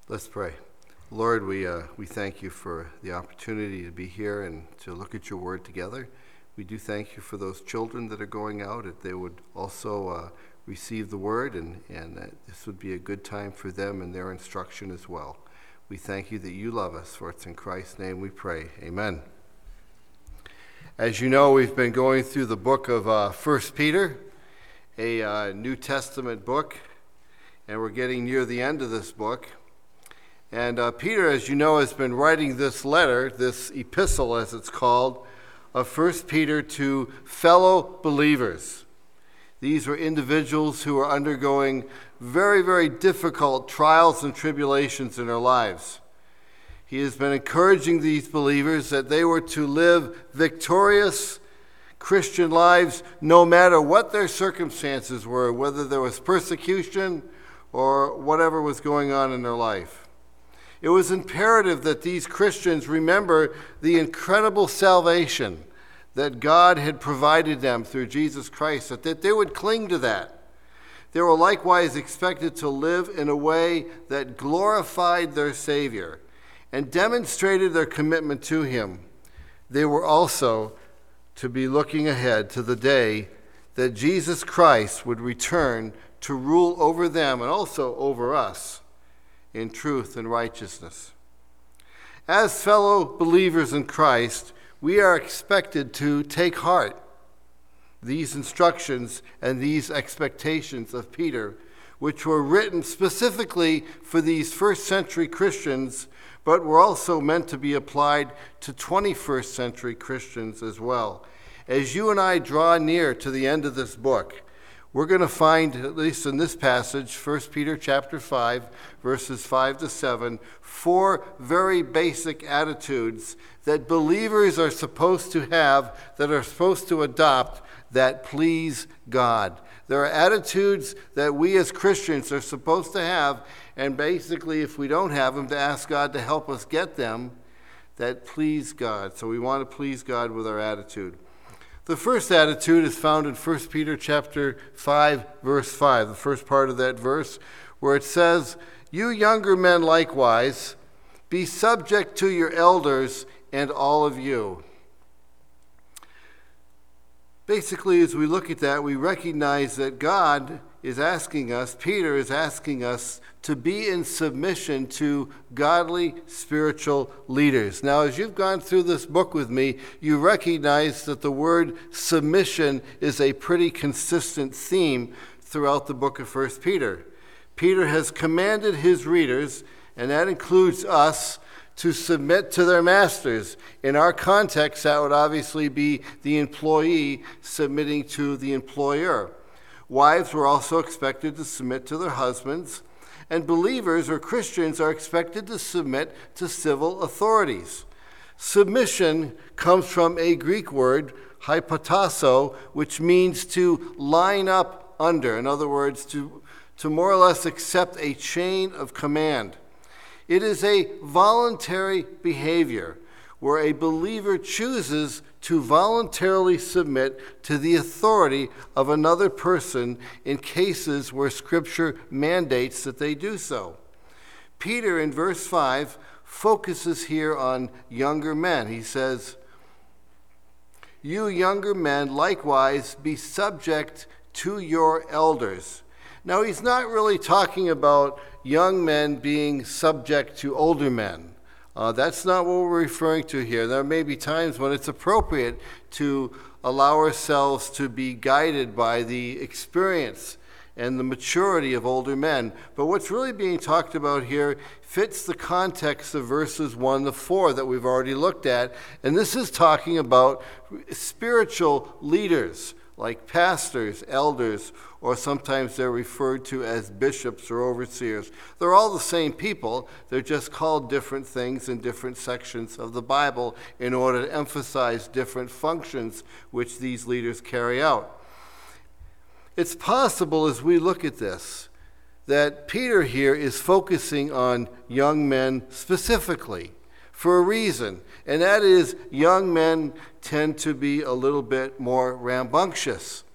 Let's pray. Lord, we thank you for the opportunity to be here and to look at your word together. We do thank you for those children that are going out, that they would also receive the word, and that this would be a good time for them and their instruction as well. We thank you that you love us, for it's in Christ's name we pray. Amen. As you know, we've been going through the book of 1 Peter, a New Testament book, and we're getting near the end of this book. And Peter, as you know, has been writing this letter, this epistle as it's called, of 1 Peter to fellow believers. These were individuals who were undergoing very, very difficult trials and tribulations in their lives. He has been encouraging these believers that they were to live victorious Christian lives no matter what their circumstances were, whether there was persecution or whatever was going on in their life. It was imperative that these Christians remember the incredible salvation that God had provided them through Jesus Christ, that they would cling to that. They were likewise expected to live in a way that glorified their Savior and demonstrated their commitment to him. They were also to be looking ahead to the day that Jesus Christ would return to rule over them and also over us in truth and righteousness. As fellow believers in Christ, we are expected to take heart these instructions and these expectations of Peter, which were written specifically for these first century Christians, but were also meant to be applied to 21st century Christians as well. As you and I draw near to the end of this book, we're going to find, at least in this passage, 1 Peter chapter 5, verses 5 to 7, four very basic attitudes that believers are supposed to have, that are supposed to adopt, that please God. There are attitudes that we as Christians are supposed to have, and basically, if we don't have them, to ask God to help us get them, that please God. So we want to please God with our attitude. The first attitude is found in 1 Peter chapter 5, verse 5, the first part of that verse, where it says, "You younger men likewise, be subject to your elders and all of you." Basically, as we look at that, we recognize that God is asking us, Peter is asking us, to be in submission to godly spiritual leaders. Now, as you've gone through this book with me, you recognize that the word submission is a pretty consistent theme throughout the book of 1 Peter. Peter has commanded his readers, and that includes us, to submit to their masters. In our context, that would obviously be the employee submitting to the employer. Wives were also expected to submit to their husbands, and believers or Christians are expected to submit to civil authorities. Submission comes from a Greek word, hypotasso, which means to line up under. In other words, to more or less accept a chain of command. It is a voluntary behavior where a believer chooses to voluntarily submit to the authority of another person in cases where Scripture mandates that they do so. Peter, in verse 5, focuses here on younger men. He says, "You younger men likewise be subject to your elders." Now, he's not really talking about young men being subject to older men. That's not what we're referring to here. There may be times when it's appropriate to allow ourselves to be guided by the experience and the maturity of older men. But what's really being talked about here fits the context of verses 1 to 4 that we've already looked at. And this is talking about spiritual leaders, like pastors, elders, or sometimes they're referred to as bishops or overseers. They're all the same people. They're just called different things in different sections of the Bible in order to emphasize different functions which these leaders carry out. It's possible as we look at this that Peter here is focusing on young men specifically for a reason, and that is young men tend to be a little bit more rambunctious.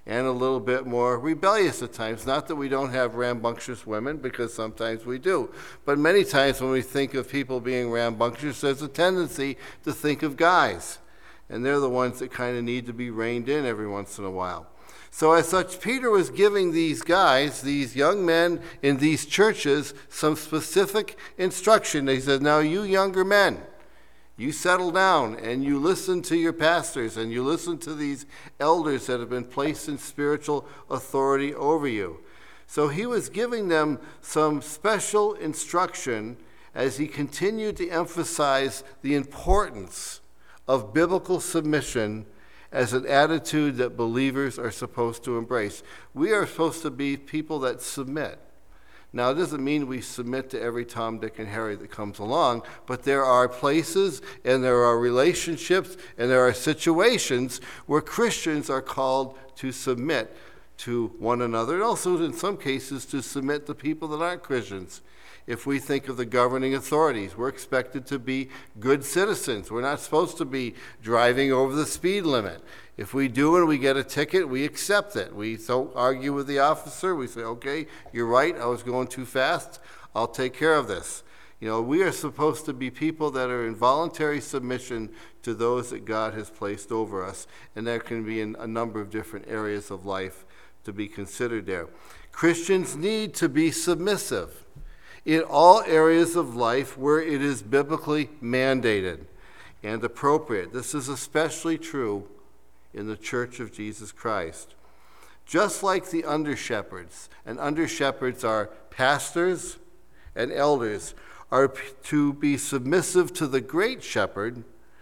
and a little bit more rebellious at times. Not that we don't have rambunctious women, because sometimes we do. But many times when we think of people being rambunctious, there's a tendency to think of guys. And they're the ones that kind of need to be reined in every once in a while. So as such, Peter was giving these guys, these young men in these churches, some specific instruction. He said, now you younger men, you settle down and you listen to your pastors and you listen to these elders that have been placed in spiritual authority over you. So he was giving them some special instruction as he continued to emphasize the importance of biblical submission as an attitude that believers are supposed to embrace. We are supposed to be people that submit. Now, it doesn't mean we submit to every Tom, Dick, and Harry that comes along, but there are places and there are relationships and there are situations where Christians are called to submit to one another, and also in some cases to submit to people that aren't Christians. If we think of the governing authorities, we're expected to be good citizens. We're not supposed to be driving over the speed limit. If we do and we get a ticket, we accept it. We don't argue with the officer. We say, okay, you're right, I was going too fast. I'll take care of this. You know, we are supposed to be people that are in voluntary submission to those that God has placed over us. And that can be in a number of different areas of life to be considered there. Christians need to be submissive in all areas of life where it is biblically mandated and appropriate. This is especially true in the Church of Jesus Christ. Just like the under-shepherds, and under-shepherds are pastors and elders, are to be submissive to the great shepherd,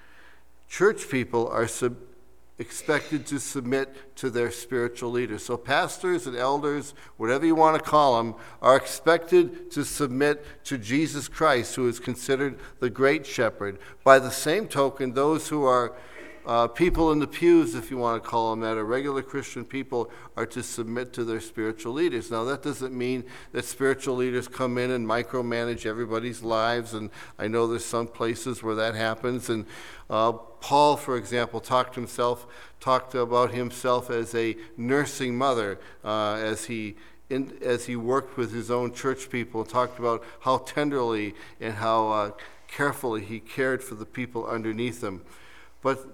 church people are expected to submit to their spiritual leaders. So pastors and elders, whatever you want to call them, are expected to submit to Jesus Christ, who is considered the great shepherd. By the same token, those who are people in the pews, if you want to call them that, or regular Christian people, are to submit to their spiritual leaders. Now, that doesn't mean that spiritual leaders come in and micromanage everybody's lives, and I know there's some places where that happens. And Paul, for example, talked about himself as a nursing mother as he worked with his own church people, talked about how tenderly and how carefully he cared for the people underneath him. But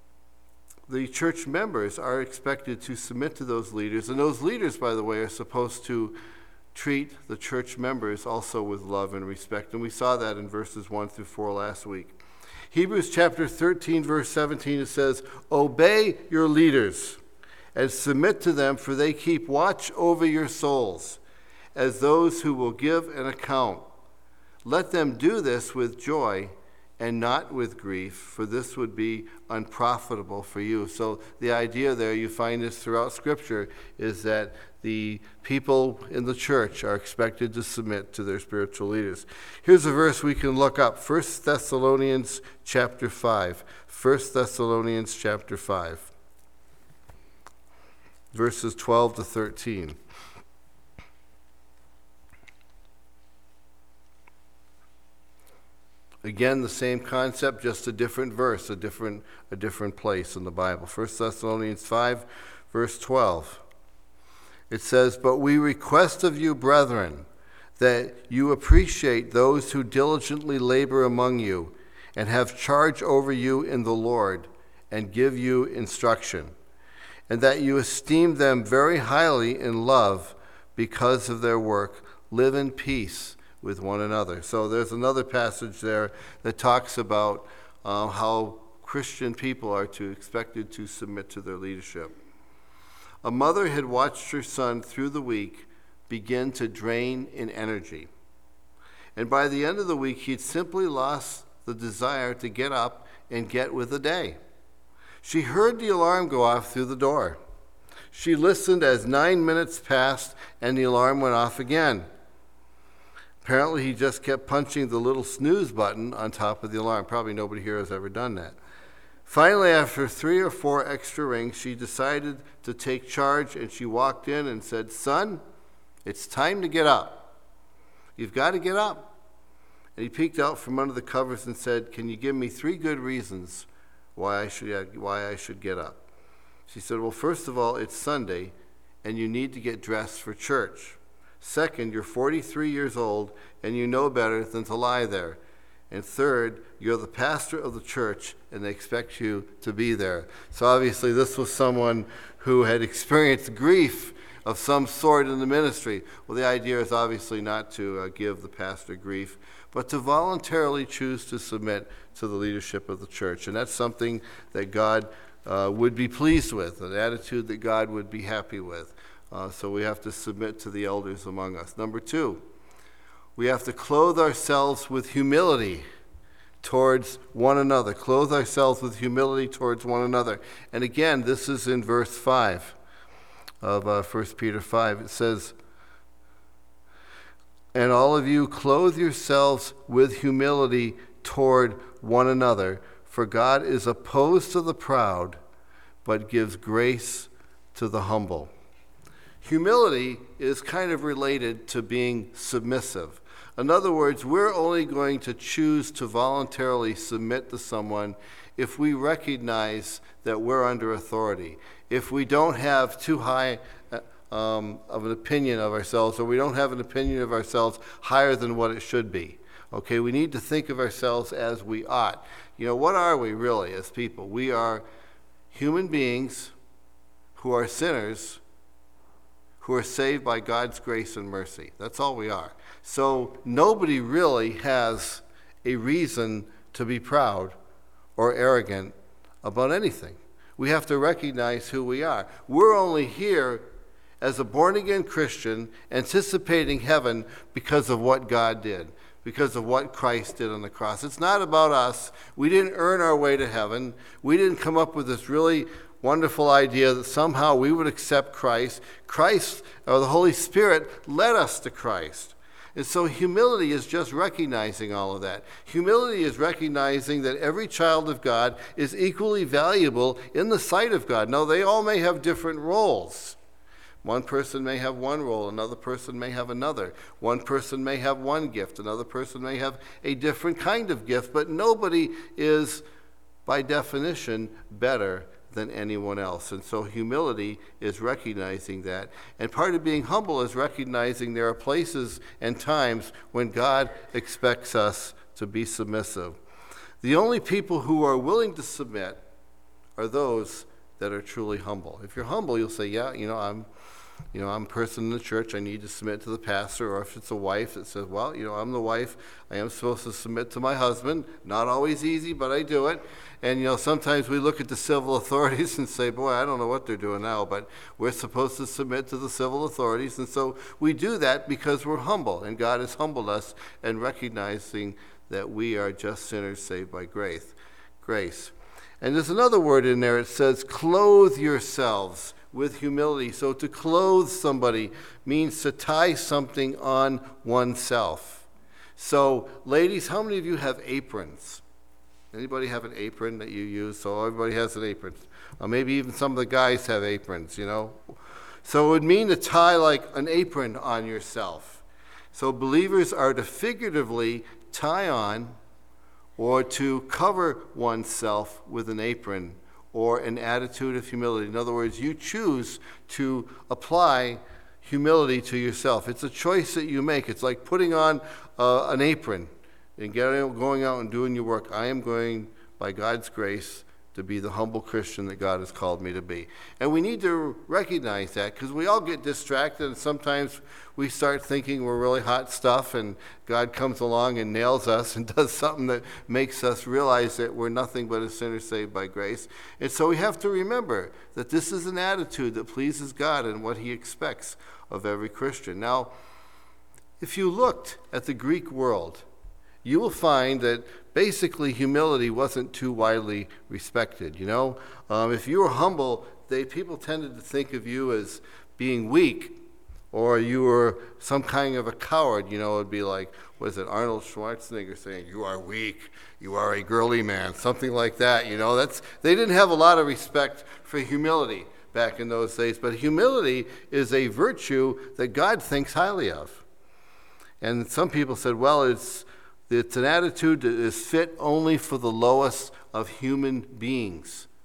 the church members are expected to submit to those leaders, and those leaders, by the way, are supposed to treat the church members also with love and respect, and we saw that in verses 1 through 4 last week. Hebrews chapter 13, verse 17, it says, "Obey your leaders and submit to them, for they keep watch over your souls, as those who will give an account. Let them do this with joy and not with grief, for this would be unprofitable for you." So the idea there, you find this throughout Scripture, is that the people in the church are expected to submit to their spiritual leaders. Here's a verse we can look up, 1 Thessalonians chapter 5. 1 Thessalonians chapter 5, verses 12 to 13. Again, the same concept, just a different verse, a different place in the Bible. 1 Thessalonians 5, verse 12. It says, "But we request of you, brethren, that you appreciate those who diligently labor among you and have charge over you in the Lord and give you instruction, and that you esteem them very highly in love because of their work. Live in peace with one another." So there's another passage there that talks about how Christian people are expected to submit to their leadership. A mother had watched her son through the week begin to drain in energy. And by the end of the week, he'd simply lost the desire to get up and get with the day. She heard the alarm go off through the door. She listened as 9 minutes passed and the alarm went off again. Apparently, he just kept punching the little snooze button on top of the alarm. Probably nobody here has ever done that. Finally, after 3 or 4 extra rings, she decided to take charge, and she walked in and said, "Son, it's time to get up. You've got to get up." And he peeked out from under the covers and said, "Can you give me 3 good reasons why I should get up?" She said, well, first of all, it's Sunday, and you need to get dressed for church. Second, you're 43 years old, and you know better than to lie there. And third, you're the pastor of the church, and they expect you to be there. So obviously this was someone who had experienced grief of some sort in the ministry. Well, the idea is obviously not to give the pastor grief, but to voluntarily choose to submit to the leadership of the church. And that's something that God would be pleased with, an attitude that God would be happy with. So we have to submit to the elders among us. Number 2, we have to clothe ourselves with humility towards one another. Clothe ourselves with humility towards one another. And again, this is in verse 5 of 1 Peter 5. It says, and all of you clothe yourselves with humility toward one another, for God is opposed to the proud, but gives grace to the humble. Humility is kind of related to being submissive. In other words, we're only going to choose to voluntarily submit to someone if we recognize that we're under authority, if we don't have too high of an opinion of ourselves, or we don't have an opinion of ourselves higher than what it should be. Okay, we need to think of ourselves as we ought. You know, what are we really as people? We are human beings who are sinners, who are saved by God's grace and mercy. That's all we are. So nobody really has a reason to be proud or arrogant about anything. We have to recognize who we are. We're only here as a born-again Christian anticipating heaven because of what God did, because of what Christ did on the cross. It's not about us. We didn't earn our way to heaven. We didn't come up with this really wonderful idea that somehow we would accept Christ. Christ, or the Holy Spirit, led us to Christ. And so humility is just recognizing all of that. Humility is recognizing that every child of God is equally valuable in the sight of God. Now, they all may have different roles. One person may have one role, another person may have another. One person may have one gift, another person may have a different kind of gift, but nobody is, by definition, better than anyone else. And so humility is recognizing that. And part of being humble is recognizing there are places and times when God expects us to be submissive. The only people who are willing to submit are those that are truly humble. If you're humble, you'll say, yeah, I'm a person in the church, I need to submit to the pastor. Or if it's a wife that says, well, I'm the wife, I am supposed to submit to my husband. Not always easy, but I do it. And, sometimes we look at the civil authorities and say, boy, I don't know what they're doing now, but we're supposed to submit to the civil authorities. And so we do that because we're humble, and God has humbled us and recognizing that we are just sinners saved by grace. And there's another word in there. It says, clothe yourselves with humility. So to clothe somebody means to tie something on oneself. So, ladies, how many of you have aprons? Anybody have an apron that you use? So everybody has an apron. Maybe even some of the guys have aprons, So it would mean to tie like an apron on yourself. So believers are to figuratively tie on or to cover oneself with an apron or an attitude of humility. In other words, you choose to apply humility to yourself. It's a choice that you make. It's like putting on an apron and going out and doing your work. I am going, by God's grace, to be the humble Christian that God has called me to be. And we need to recognize that because we all get distracted, and sometimes we start thinking we're really hot stuff, and God comes along and nails us and does something that makes us realize that we're nothing but a sinner saved by grace. And so we have to remember that this is an attitude that pleases God and what he expects of every Christian. Now, if you looked at the Greek world, you will find that basically humility wasn't too widely respected. If you were humble, people tended to think of you as being weak, or you were some kind of a coward. It would be like, Arnold Schwarzenegger saying, you are weak, you are a girly man, something like that. They didn't have a lot of respect for humility back in those days, but humility is a virtue that God thinks highly of. And some people said, well, it's an attitude that is fit only for the lowest of human beings.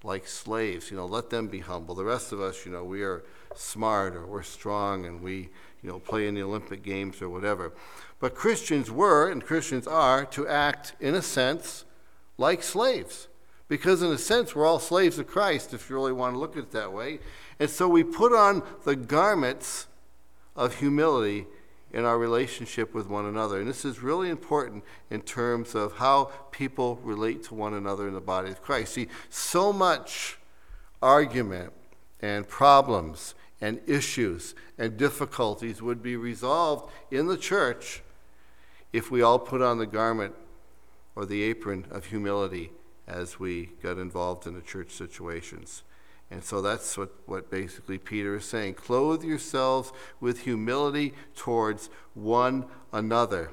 like slaves. Let them be humble. The rest of us, we are smart or we're strong and we, play in the Olympic Games or whatever. But Christians were and Christians are to act, in a sense, like slaves. Because in a sense, we're all slaves of Christ, if you really want to look at it that way. And so we put on the garments of humility in our relationship with one another. And this is really important in terms of how people relate to one another in the body of Christ. See, so much argument and problems and issues and difficulties would be resolved in the church if we all put on the garment or the apron of humility as we got involved in the church situations. And so that's what basically Peter is saying. Clothe yourselves with humility towards one another.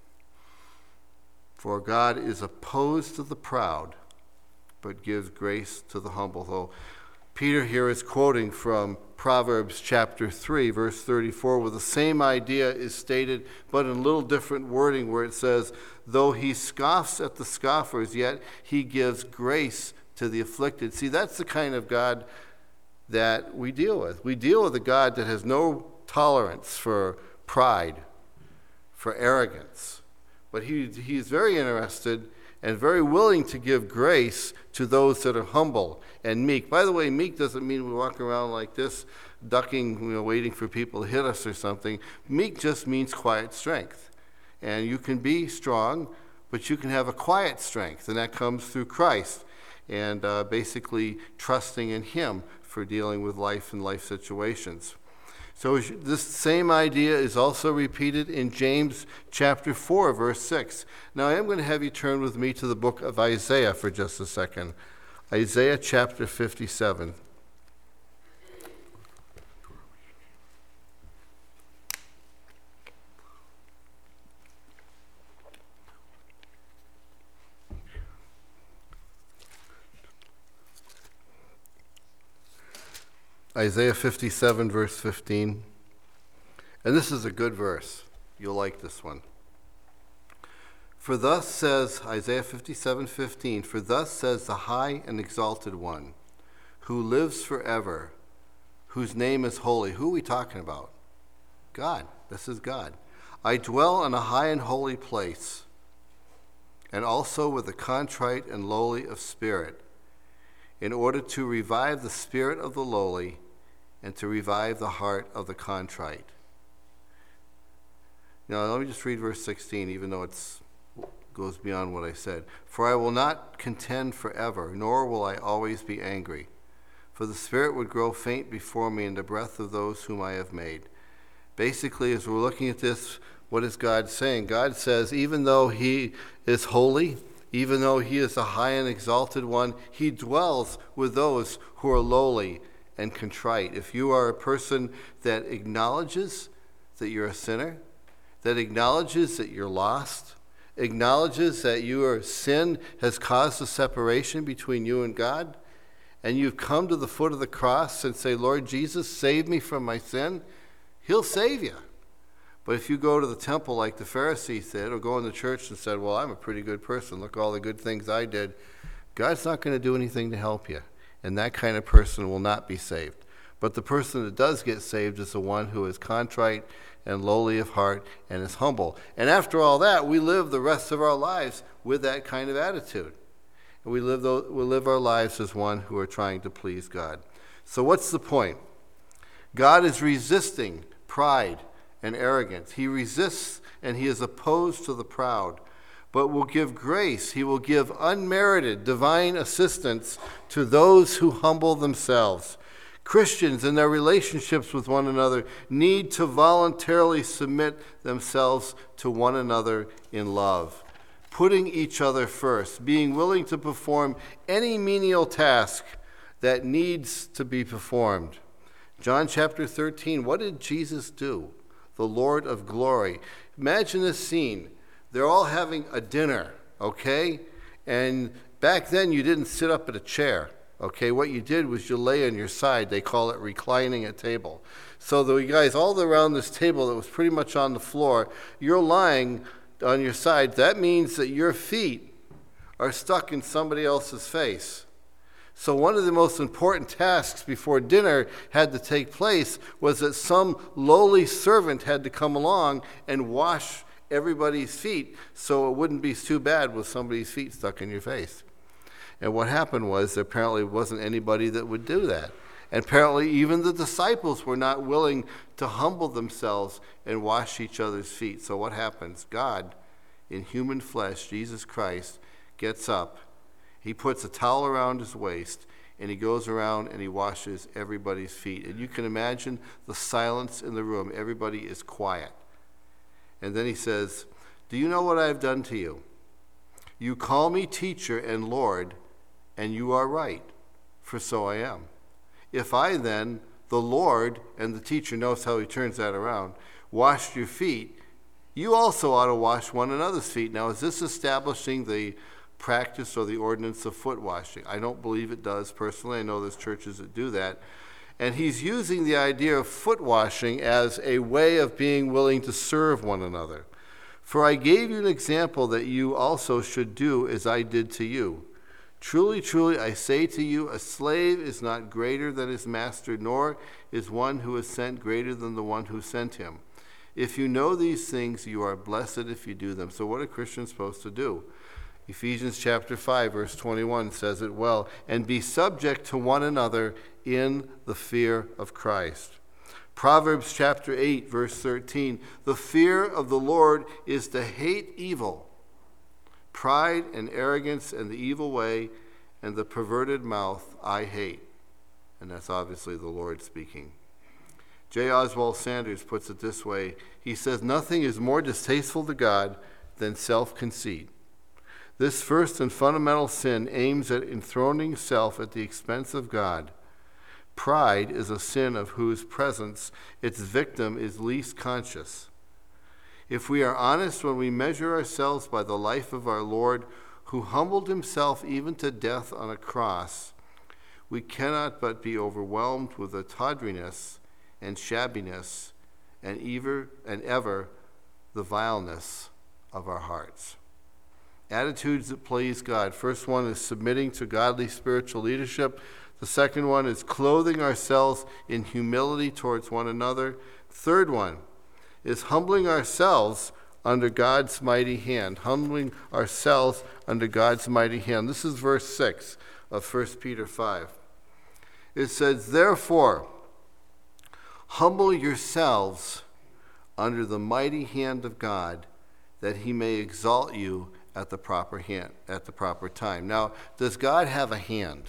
For God is opposed to the proud, but gives grace to the humble. So Peter here is quoting from Proverbs chapter 3, verse 34, where the same idea is stated, but in a little different wording, where it says, though he scoffs at the scoffers, yet he gives grace to the afflicted. See, that's the kind of God that we deal with. We deal with a God that has no tolerance for pride, for arrogance. But he's very interested and very willing to give grace to those that are humble and meek. By the way, meek doesn't mean we walk around like this, ducking, waiting for people to hit us or something. Meek just means quiet strength. And you can be strong, but you can have a quiet strength, and that comes through Christ. And basically trusting in him for dealing with life and life situations. So this same idea is also repeated in James chapter 4, verse 6. Now I am going to have you turn with me to the book of Isaiah for just a second. Isaiah chapter 57. Isaiah 57, verse 15. And this is a good verse. You'll like this one. For thus says, Isaiah 57:15, for thus says the high and exalted one, who lives forever, whose name is holy. Who are we talking about? God. This is God. I dwell in a high and holy place, and also with the contrite and lowly of spirit, in order to revive the spirit of the lowly and to revive the heart of the contrite. Now, let me just read verse 16, even though it goes beyond what I said. For I will not contend forever, nor will I always be angry. For the spirit would grow faint before me in the breath of those whom I have made. Basically, as we're looking at this, what is God saying? God says, even though he is holy, even though he is the high and exalted one, he dwells with those who are lowly and contrite. If you are a person that acknowledges that you're a sinner, that acknowledges that you're lost, acknowledges that your sin has caused a separation between you and God, and you've come to the foot of the cross and say, Lord Jesus, save me from my sin, he'll save you. But if you go to the temple like the Pharisees did, or go in the church and said, well, I'm a pretty good person, look at all the good things I did, God's not going to do anything to help you. And that kind of person will not be saved. But the person that does get saved is the one who is contrite and lowly of heart and is humble. And after all that, we live the rest of our lives with that kind of attitude. And we live our lives as one who are trying to please God. So what's the point? God is resisting pride and arrogance. He resists and he is opposed to the proud, but will give grace. He will give unmerited divine assistance to those who humble themselves. Christians in their relationships with one another need to voluntarily submit themselves to one another in love, putting each other first, being willing to perform any menial task that needs to be performed. John chapter 13, what did Jesus do? The Lord of glory. Imagine this scene. They're all having a dinner, okay? And back then you didn't sit up at a chair, okay? What you did was you lay on your side. They call it reclining at table. So the guys all around this table that was pretty much on the floor, you're lying on your side. That means that your feet are stuck in somebody else's face. So one of the most important tasks before dinner had to take place was that some lowly servant had to come along and wash everybody's feet so it wouldn't be too bad with somebody's feet stuck in your face. And what happened was there apparently wasn't anybody that would do that. And apparently even the disciples were not willing to humble themselves and wash each other's feet. So what happens? God, in human flesh, Jesus Christ, gets up. He puts a towel around his waist, and he goes around and he washes everybody's feet. And you can imagine the silence in the room. Everybody is quiet. And then he says, "Do you know what I have done to you? You call me teacher and Lord, and you are right, for so I am. If I then, the Lord," and the teacher knows how he turns that around, "washed your feet, you also ought to wash one another's feet." Now, is this establishing the practice or the ordinance of foot washing? I don't believe it does personally. I know there's churches that do that. And he's using the idea of foot washing as a way of being willing to serve one another. "For I gave you an example that you also should do as I did to you. Truly, truly, I say to you, a slave is not greater than his master, nor is one who is sent greater than the one who sent him. If you know these things, you are blessed if you do them." So what are Christians supposed to do? Ephesians chapter 5, verse 21 says it well. "And be subject to one another in the fear of Christ." Proverbs chapter 8, verse 13. "The fear of the Lord is to hate evil, pride and arrogance and the evil way and the perverted mouth I hate." And that's obviously the Lord speaking. J. Oswald Sanders puts it this way. He says, "Nothing is more distasteful to God than self-conceit. This first and fundamental sin aims at enthroning self at the expense of God. Pride is a sin of whose presence its victim is least conscious. If we are honest when we measure ourselves by the life of our Lord, who humbled himself even to death on a cross, we cannot but be overwhelmed with the tawdriness and shabbiness and ever the vileness of our hearts." Attitudes that please God. First one is submitting to godly spiritual leadership. The second one is clothing ourselves in humility towards one another. Third one is humbling ourselves under God's mighty hand. Humbling ourselves under God's mighty hand. This is verse 6 of 1 Peter 5. It says, "Therefore, humble yourselves under the mighty hand of God, that he may exalt you at the proper time." Now, does God have a hand?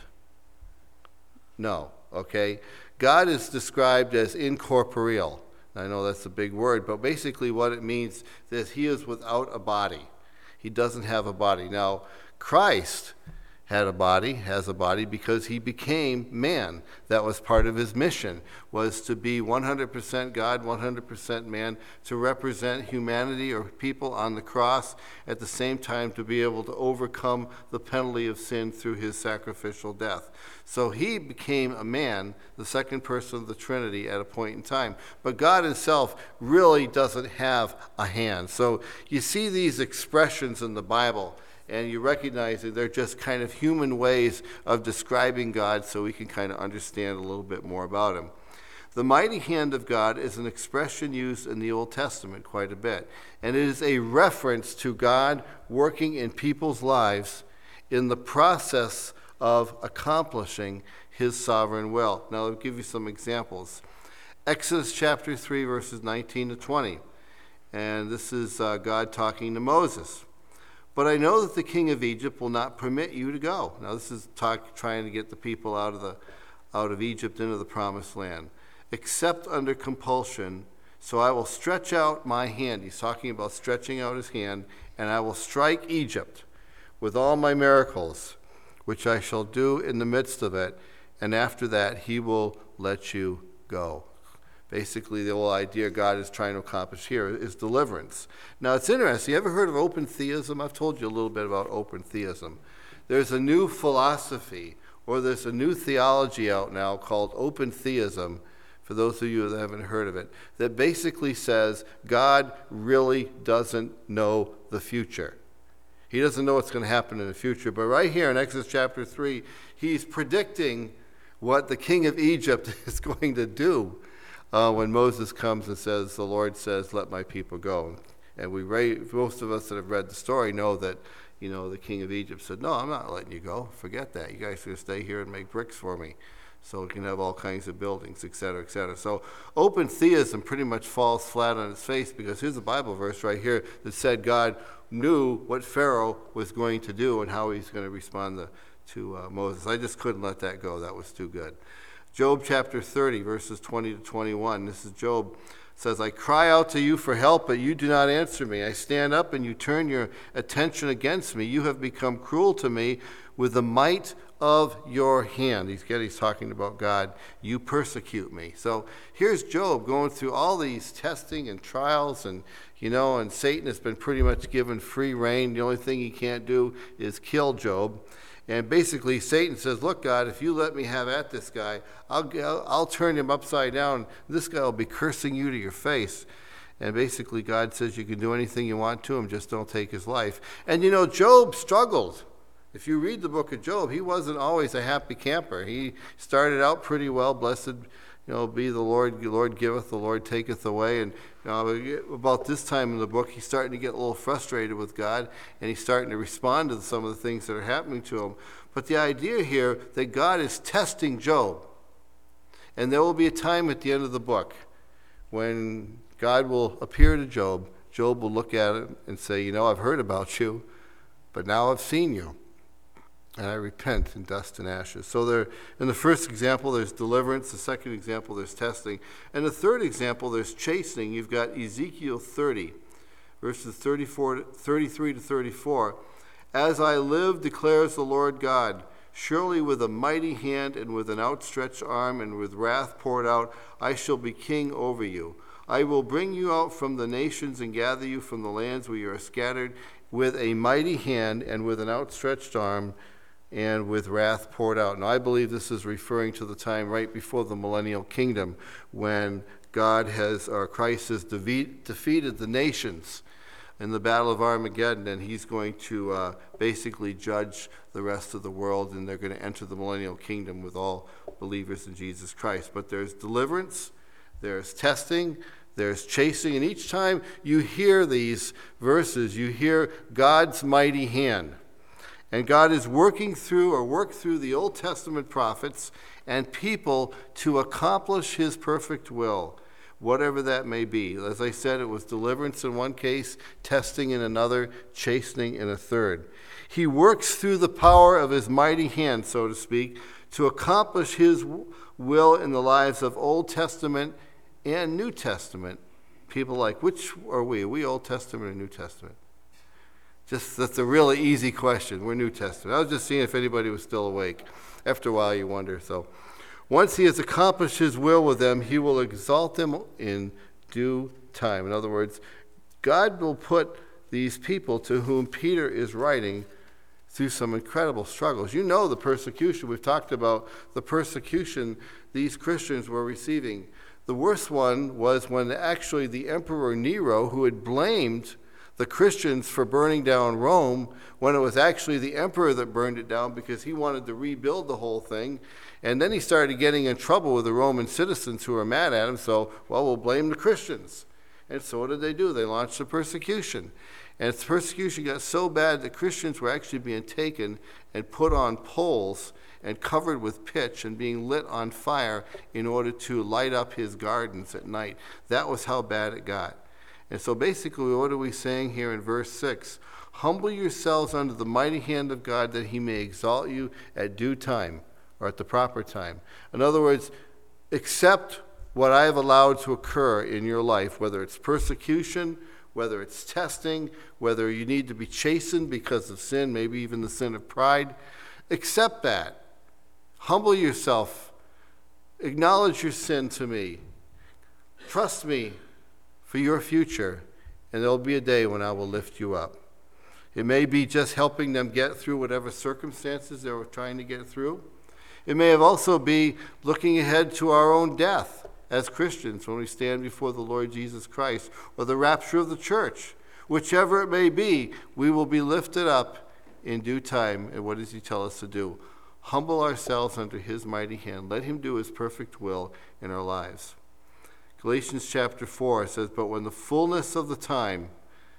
No, okay? God is described as incorporeal. I know that's a big word, but basically what it means is he is without a body. He doesn't have a body. Now, Christ has a body because he became man. That was part of his mission, was to be 100% God, 100% man, to represent humanity or people on the cross, at the same time to be able to overcome the penalty of sin through his sacrificial death. So he became a man, the second person of the Trinity at a point in time. But God himself really doesn't have a hand. So you see these expressions in the Bible, and you recognize that they're just kind of human ways of describing God so we can kind of understand a little bit more about him. The mighty hand of God is an expression used in the Old Testament quite a bit, and it is a reference to God working in people's lives in the process of accomplishing his sovereign will. Now, I'll give you some examples. Exodus chapter 3, verses 19 to 20, and this is God talking to Moses. "But I know that the king of Egypt will not permit you to go." Now this is trying to get the people out of Egypt into the promised land. "Except under compulsion, so I will stretch out my hand." He's talking about stretching out his hand. "And I will strike Egypt with all my miracles, which I shall do in the midst of it, and after that he will let you go." Basically, the whole idea God is trying to accomplish here is deliverance. Now, it's interesting. You ever heard of open theism? I've told you a little bit about open theism. There's a new philosophy, or there's a new theology out now called open theism, for those of you that haven't heard of it, that basically says God really doesn't know the future. He doesn't know what's going to happen in the future. But right here in Exodus chapter 3, he's predicting what the king of Egypt is going to do when Moses comes and says, the Lord says, let my people go. And most of us that have read the story know that, the king of Egypt said, no, I'm not letting you go. Forget that. You guys are going to stay here and make bricks for me so we can have all kinds of buildings, et cetera, et cetera. So open theism pretty much falls flat on its face, because here's a Bible verse right here that said God knew what Pharaoh was going to do and how he's going to respond to Moses. I just couldn't let that go. That was too good. Job chapter 30, verses 20 to 21. This is Job. Says, I cry out to you for help, but you do not answer me. I stand up and you turn your attention against me. You have become cruel to me with the might of your hand. He's talking about God. You persecute me. So here's Job going through all these testing and trials, and Satan has been pretty much given free rein. The only thing he can't do is kill Job. And basically, Satan says, look, God, if you let me have at this guy, I'll turn him upside down. This guy will be cursing you to your face. And basically, God says you can do anything you want to him, just don't take his life. And Job struggled. If you read the book of Job, he wasn't always a happy camper. He started out pretty well, blessed be the Lord giveth, the Lord taketh away. And about this time in the book, he's starting to get a little frustrated with God, and he's starting to respond to some of the things that are happening to him. But the idea here that God is testing Job, and there will be a time at the end of the book when God will appear to Job. Job will look at him and say, I've heard about you, but now I've seen you. And I repent in dust and ashes. So in the first example, there's deliverance. The second example, there's testing. And the third example, there's chastening. You've got Ezekiel 30, verses 33 to 34. As I live, declares the Lord God, surely with a mighty hand and with an outstretched arm and with wrath poured out, I shall be king over you. I will bring you out from the nations and gather you from the lands where you are scattered with a mighty hand and with an outstretched arm, and with wrath poured out. Now, I believe this is referring to the time right before the millennial kingdom, when Christ has defeated the nations in the battle of Armageddon, and he's going to basically judge the rest of the world, and they're going to enter the millennial kingdom with all believers in Jesus Christ. But there's deliverance, there's testing, there's chasing, and each time you hear these verses, you hear God's mighty hand. And God is worked through the Old Testament prophets and people to accomplish his perfect will, whatever that may be. As I said, it was deliverance in one case, testing in another, chastening in a third. He works through the power of his mighty hand, so to speak, to accomplish his will in the lives of Old Testament and New Testament people. Like, which are we? Are we Old Testament or New Testament? That's a really easy question. We're New Testament. I was just seeing if anybody was still awake. After a while, you wonder. So once he has accomplished his will with them, he will exalt them in due time. In other words, God will put these people to whom Peter is writing through some incredible struggles. The persecution. We've talked about the persecution these Christians were receiving. The worst one was when actually the Emperor Nero, who had blamed the Christians for burning down Rome, when it was actually the emperor that burned it down because he wanted to rebuild the whole thing. And then he started getting in trouble with the Roman citizens who were mad at him, so, we'll blame the Christians. And so what did they do? They launched a persecution. And the persecution got so bad that Christians were actually being taken and put on poles and covered with pitch and being lit on fire in order to light up his gardens at night. That was how bad it got. And so basically, what are we saying here in verse 6? Humble yourselves under the mighty hand of God, that he may exalt you at due time, or at the proper time. In other words, accept what I have allowed to occur in your life, whether it's persecution, whether it's testing, whether you need to be chastened because of sin, maybe even the sin of pride. Accept that. Humble yourself. Acknowledge your sin to me. Trust me for your future, and there'll be a day when I will lift you up. It may be just helping them get through whatever circumstances they were trying to get through. It may have also be looking ahead to our own death as Christians when we stand before the Lord Jesus Christ, or the rapture of the church, Whichever it may be, we will be lifted up in due time. And what does he tell us to do? Humble ourselves under his mighty hand. Let him do his perfect will in our lives. Galatians chapter 4 says, but when the fullness of the time,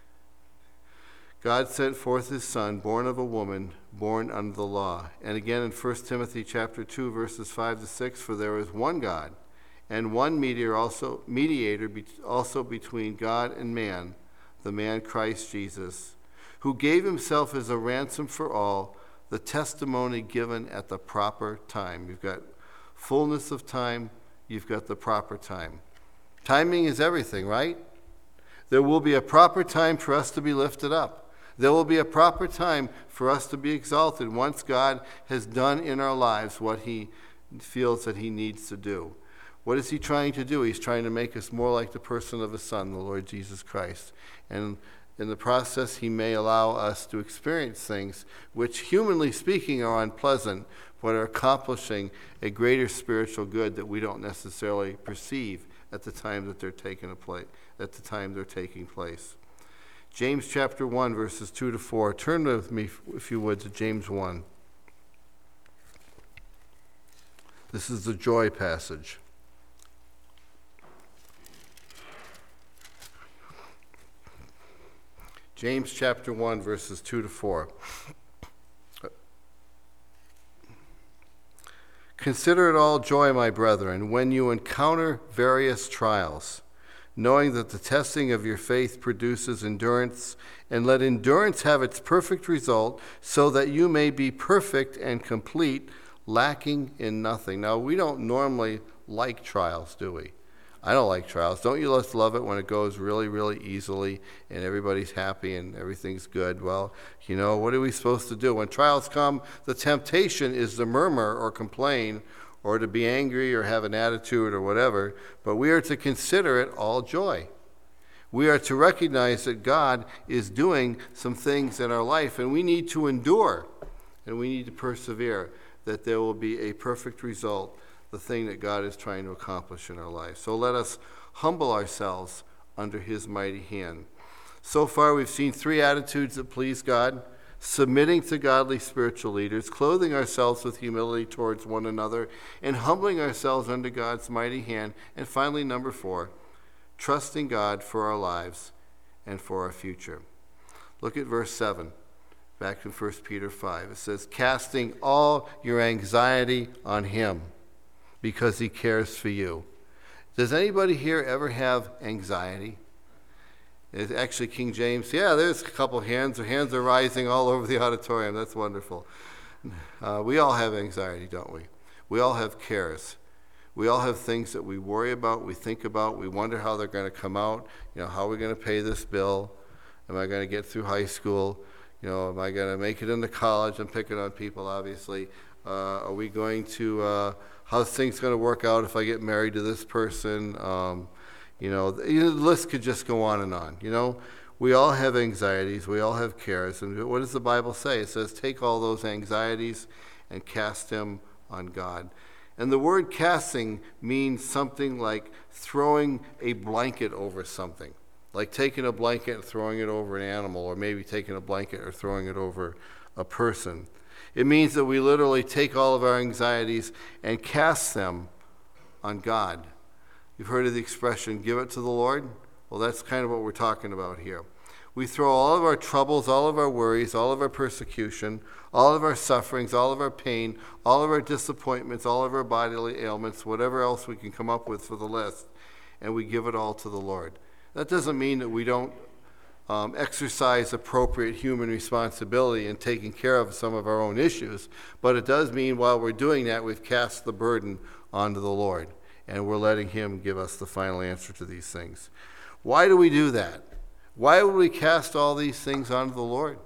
God sent forth his Son, born of a woman, born under the law. And again in 1 Timothy chapter 2, verses 5 to 6, for there is one God, and one mediator also between God and man, the man Christ Jesus, who gave himself as a ransom for all, the testimony given at the proper time. You've got fullness of time, you've got the proper time. Timing is everything, right? There will be a proper time for us to be lifted up. There will be a proper time for us to be exalted once God has done in our lives what he feels that he needs to do. What is he trying to do? He's trying to make us more like the person of his Son, the Lord Jesus Christ. And in the process, he may allow us to experience things which, humanly speaking, are unpleasant, but are accomplishing a greater spiritual good that we don't necessarily perceive at the time that they're taking place. James chapter 1, verses 2 to 4. Turn with me, if you would, to James 1. This is the joy passage. James chapter 1, verses 2 to 4. Consider it all joy, my brethren, when you encounter various trials, knowing that the testing of your faith produces endurance, and let endurance have its perfect result, so that you may be perfect and complete, lacking in nothing. Now, we don't normally like trials, do we? I don't like trials. Don't you just love it when it goes really, really easily and everybody's happy and everything's good? Well, you know, what are we supposed to do? When trials come, the temptation is to murmur or complain or to be angry or have an attitude or whatever, but we are to consider it all joy. We are to recognize that God is doing some things in our life, and we need to endure and we need to persevere, that there will be a perfect result, the thing that God is trying to accomplish in our life. So let us humble ourselves under his mighty hand. So far, we've seen three attitudes that please God: submitting to godly spiritual leaders, clothing ourselves with humility towards one another, and humbling ourselves under God's mighty hand. And finally, number 4, trusting God for our lives and for our future. Look at verse 7, back in 1 Peter 5. It says, casting all your anxiety on him, because he cares for you. Does anybody here ever have anxiety? It's actually King James. Yeah, there's a couple hands. Their hands are rising all over the auditorium. That's wonderful. We all have anxiety, don't we? We all have cares. We all have things that we worry about, we think about, we wonder how they're going to come out. You know, how are we going to pay this bill? Am I going to get through high school? You know, am I going to make it into college? I'm picking on people, obviously. Are we going to... how's things going to work out if I get married to this person? The list could just go on and on. You know, we all have anxieties. We all have cares. And what does the Bible say? It says, take all those anxieties and cast them on God. And the word casting means something like throwing a blanket over something, like taking a blanket and throwing it over an animal, or maybe taking a blanket or throwing it over a person. It means that we literally take all of our anxieties and cast them on God. You've heard of the expression, give it to the Lord? Well, that's kind of what we're talking about here. We throw all of our troubles, all of our worries, all of our persecution, all of our sufferings, all of our pain, all of our disappointments, all of our bodily ailments, whatever else we can come up with for the list, and we give it all to the Lord. That doesn't mean that we don't exercise appropriate human responsibility in taking care of some of our own issues, but it does mean while we're doing that, we've cast the burden onto the Lord, and we're letting him give us the final answer to these things. Why do we do that? Why would we cast all these things onto the Lord?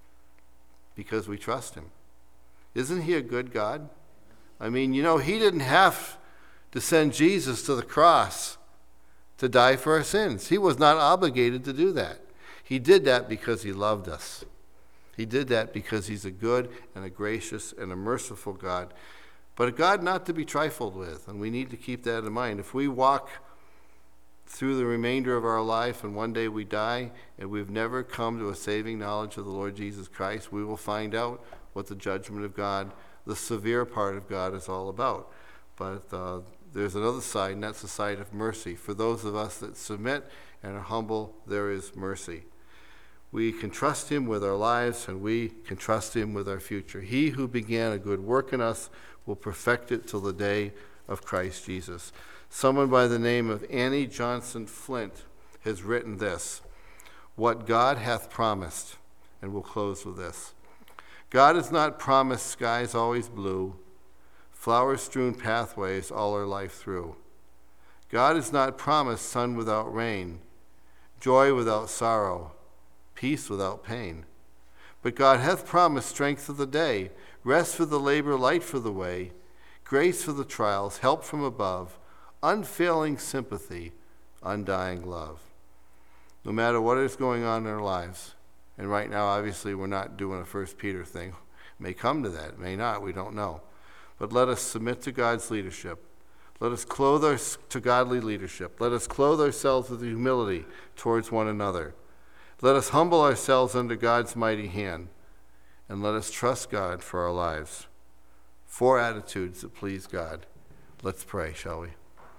Because we trust him. Isn't he a good God? I mean, you know, he didn't have to send Jesus to the cross to die for our sins. He was not obligated to do that. He did that because he loved us. He did that because he's a good and a gracious and a merciful God, but a God not to be trifled with, and we need to keep that in mind. If we walk through the remainder of our life, and one day we die, and we've never come to a saving knowledge of the Lord Jesus Christ, we will find out what the judgment of God, the severe part of God, is all about. But there's another side, and that's the side of mercy. For those of us that submit and are humble, there is mercy. We can trust him with our lives, and we can trust him with our future. He who began a good work in us will perfect it till the day of Christ Jesus. Someone by the name of Annie Johnson Flint has written this: "What God hath promised," and we'll close with this. God has not promised skies always blue, flower-strewn pathways all our life through. God has not promised sun without rain, joy without sorrow, peace without pain. But God hath promised strength of the day, rest for the labor, light for the way, grace for the trials, help from above, unfailing sympathy, undying love. No matter what is going on in our lives, and right now obviously we're not doing a 1 Peter thing, it may come to that, it may not, we don't know. But let us submit to God's leadership. Let us clothe us to godly leadership. Let us clothe ourselves with humility towards one another. Let us humble ourselves under God's mighty hand, and let us trust God for our lives. 4 attitudes that please God. Let's pray, shall we?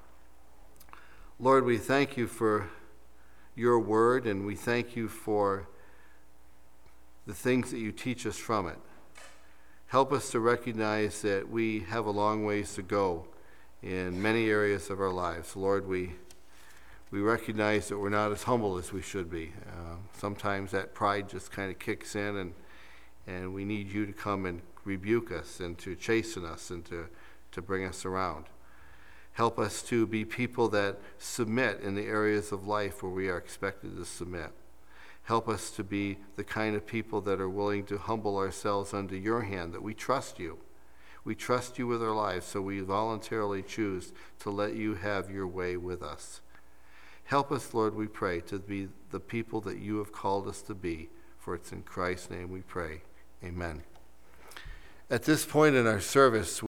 Lord, we thank you for your word, and we thank you for the things that you teach us from it. Help us to recognize that we have a long ways to go in many areas of our lives. Lord, we recognize that we're not as humble as we should be. Sometimes that pride just kind of kicks in, and we need you to come and rebuke us and to chasten us and to bring us around. Help us to be people that submit in the areas of life where we are expected to submit. Help us to be the kind of people that are willing to humble ourselves under your hand, that we trust you. We trust you with our lives, so we voluntarily choose to let you have your way with us. Help us, Lord, we pray, to be the people that you have called us to be, for it's in Christ's name we pray. Amen. At this point in our service,